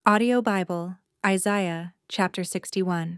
Audio Bible, Isaiah chapter 61.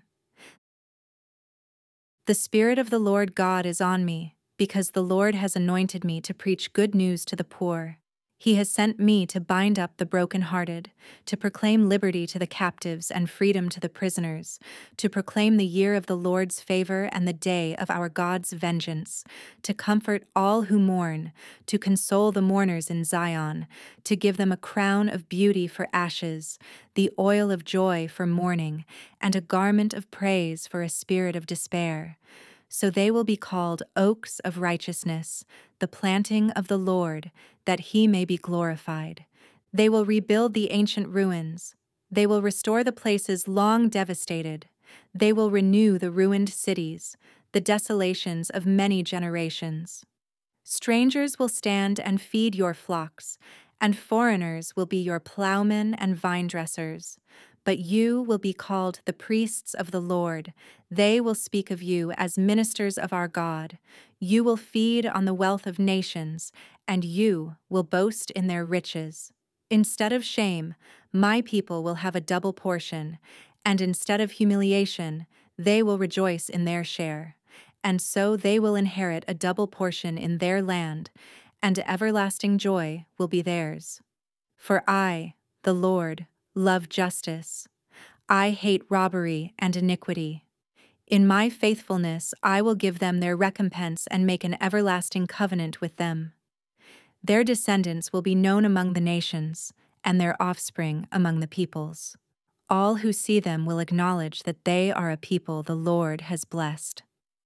The Spirit of the Lord God is on me, because the Lord has anointed me to preach good news to the poor. He has sent me to bind up the brokenhearted, to proclaim liberty to the captives and freedom to the prisoners, to proclaim the year of the Lord's favor and the day of our God's vengeance, to comfort all who mourn, to console the mourners in Zion, to give them a crown of beauty for ashes, the oil of joy for mourning, and a garment of praise for a spirit of despair. So they will be called oaks of righteousness, the planting of the Lord, that he may be glorified. They will rebuild the ancient ruins. They will restore the places long devastated. They will renew the ruined cities, the desolations of many generations. Strangers will stand and feed your flocks, and foreigners will be your plowmen and vine dressers. But you will be called the priests of the Lord. They will speak of you as ministers of our God. You will feed on the wealth of nations, and you will boast in their riches. Instead of shame, my people will have a double portion, and instead of humiliation, they will rejoice in their share. And so they will inherit a double portion in their land, and everlasting joy will be theirs. For I, the Lord, love justice. I hate robbery and iniquity. In my faithfulness I will give them their recompense and make an everlasting covenant with them. Their descendants will be known among the nations, and their offspring among the peoples. All who see them will acknowledge that they are a people the Lord has blessed.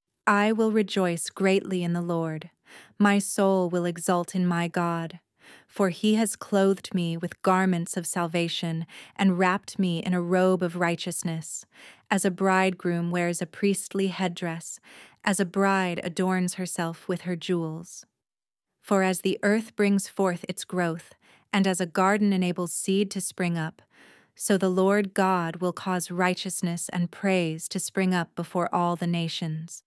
I will rejoice greatly in the Lord. My soul will exult in my God. For he has clothed me with garments of salvation and wrapped me in a robe of righteousness, as a bridegroom wears a priestly headdress, as a bride adorns herself with her jewels. For as the earth brings forth its growth, and as a garden enables seed to spring up, so the Lord God will cause righteousness and praise to spring up before all the nations.